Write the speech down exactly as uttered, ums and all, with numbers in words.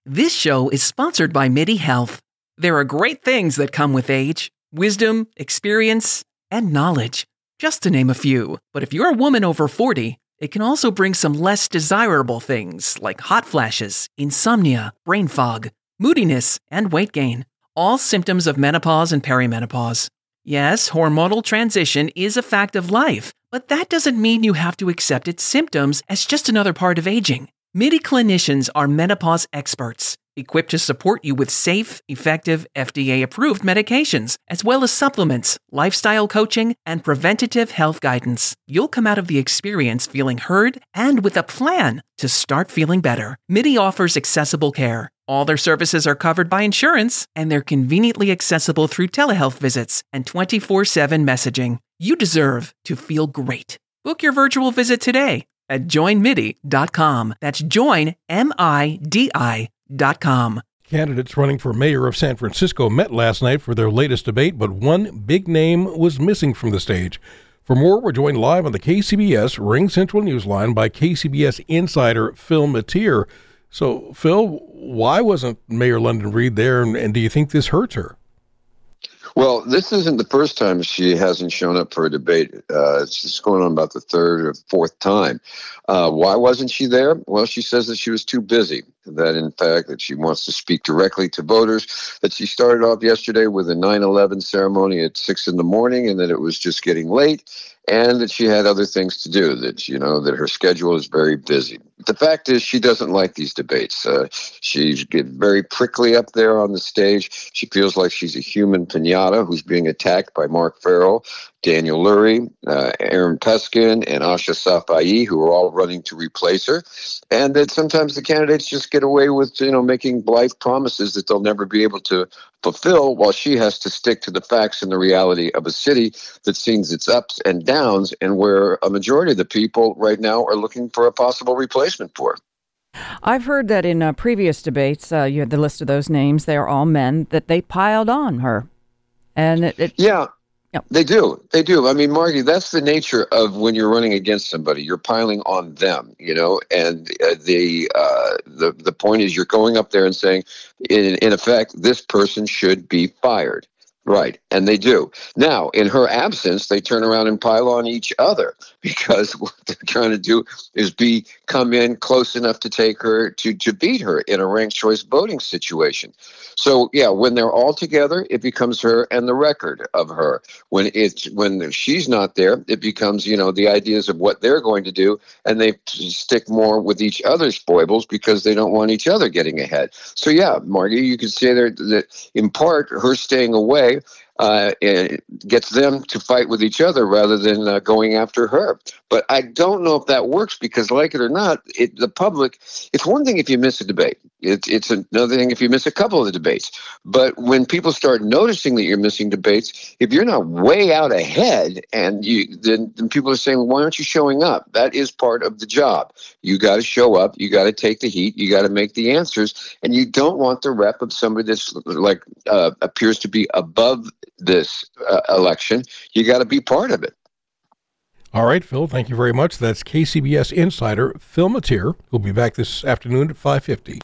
This show is sponsored by MIDI Health. There are great things that come with age: wisdom, experience, and knowledge, just to name a few. But if you're a woman over forty, it can also bring some less desirable things like hot flashes, insomnia, brain fog, moodiness, and weight gain, all symptoms of menopause and perimenopause. Yes, hormonal transition is a fact of life, but that doesn't mean you have to accept its symptoms as just another part of aging. MIDI clinicians are menopause experts, equipped to support you with safe, effective, F D A-approved medications, as well as supplements, lifestyle coaching, and preventative health guidance. You'll come out of the experience feeling heard and with a plan to start feeling better. MIDI offers accessible care. All their services are covered by insurance, and they're conveniently accessible through telehealth visits and twenty-four seven messaging. You deserve to feel great. Book your virtual visit today at join midi dot com. That's join, M I D I dot com. Candidates running for mayor of San Francisco met last night for their latest debate, but one big name was missing from the stage. For more, we're joined live on the K C B S Ring Central Newsline by K C B S insider Phil Matier. So, Phil, why wasn't Mayor London Breed there, and, and do you think this hurts her? Well, this isn't the first time she hasn't shown up for a debate. Uh, it's just going on about the third or fourth time. Uh, why wasn't she there? Well, she says that she was too busy, that in fact that she wants to speak directly to voters, that she started off yesterday with a nine eleven ceremony at six in the morning and that it was just getting late, and that she had other things to do, that, you know, that her schedule is very busy. The fact is she doesn't like these debates. Uh, she gets very prickly up there on the stage. She feels like she's a human pinata who's being attacked by Mark Farrell, Daniel Lurie, uh, Aaron Peskin, and Asha Safai, who are all running to replace her. And that sometimes the candidates just get away with, you know, making blithe promises that they'll never be able to fulfill, while she has to stick to the facts and the reality of a city that sees its ups and downs, and where a majority of the people right now are looking for a possible replacement for her. I've heard that in uh, previous debates, uh, you had the list of those names, they are all men, that they piled on her. And it, it yeah. Yep. They do. They do. I mean, Margie, that's the nature of when you're running against somebody. You're piling on them, you know, and uh, the uh, the the point is you're going up there and saying, in, in effect, this person should be fired. Right. And they do. Now, in her absence, they turn around and pile on each other, because what they're trying to do is be come in close enough to take her to, to beat her in a ranked choice voting situation. So, yeah, when they're all together, it becomes her and the record of her. When it's when she's not there, it becomes, you know, the ideas of what they're going to do, and they stick more with each other's foibles because they don't want each other getting ahead. So, yeah, Margie, you could say there that in part her staying away Uh, it gets them to fight with each other rather than uh, going after her. But I don't know if that works, because, like it or not, it, the public, it's one thing if you miss a debate. It's it's another thing if you miss a couple of the debates. But when people start noticing that you're missing debates, if you're not way out ahead, and you then, then people are saying, why aren't you showing up? That is part of the job. You got to show up. You got to take the heat. You got to make the answers. And you don't want the rep of somebody that's like uh, appears to be above this uh, election. You got to be part of it. All right, Phil, thank you very much. That's K C B S insider Phil Matier. We'll be back this afternoon at five fifty.